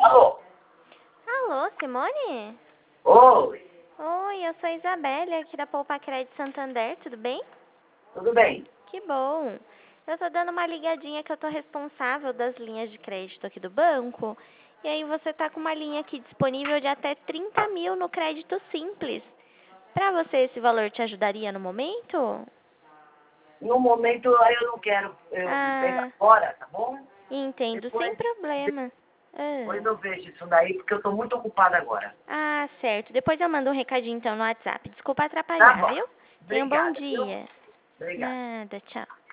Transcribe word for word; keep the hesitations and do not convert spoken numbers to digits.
Alô? Alô, Simone? Oi, Oi, eu sou a Isabelle, aqui da Poupa Crédito Santander, tudo bem? tudo bem? Que bom. Eu tô dando uma ligadinha que eu tô responsável das linhas de crédito aqui do banco. E aí você tá com uma linha aqui disponível de até trinta mil no crédito simples. Pra você esse valor te ajudaria no momento? No momento aí eu não quero eu pegar Ah, fora, tá bom? entendo, sem Depois, problema. depois Ah, eu vejo isso daí, porque eu tô muito ocupada agora. ah, certo. Depois eu mando um recadinho então no WhatsApp. Desculpa Tá atrapalhar, bom. viu? Tenha um bom Obrigada, viu? dia. Obrigado. Nada, tchau.